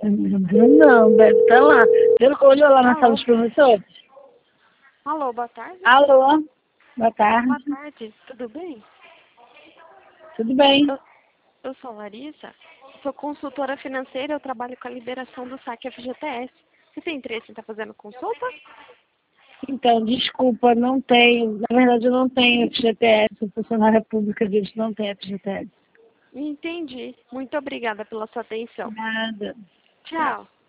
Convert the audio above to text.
Não, deve estar lá. Você olhou lá na sala dos professores? Alô, boa tarde. Alô? Boa tarde. Boa tarde, tudo bem? Tudo bem? Eu sou Larissa, sou consultora financeira, eu trabalho com a liberação do saque FGTS. Você tem interesse em estar fazendo consulta? Então, desculpa, não tenho. Na verdade, eu não tenho FGTS. Sou funcionária pública, a gente não tem FGTS. Entendi. Muito obrigada pela sua atenção. Nada. Tchau.